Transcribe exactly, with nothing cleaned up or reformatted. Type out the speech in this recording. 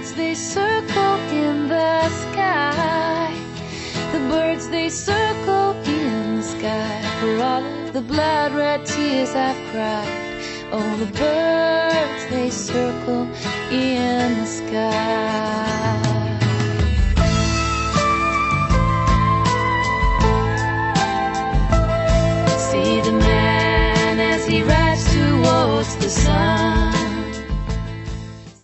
birds, they circle in the sky. The birds, they circle in the sky. For all of the blood red tears I've cried. Oh, the birds, they circle in the sky. See the man as he rides towards the sun.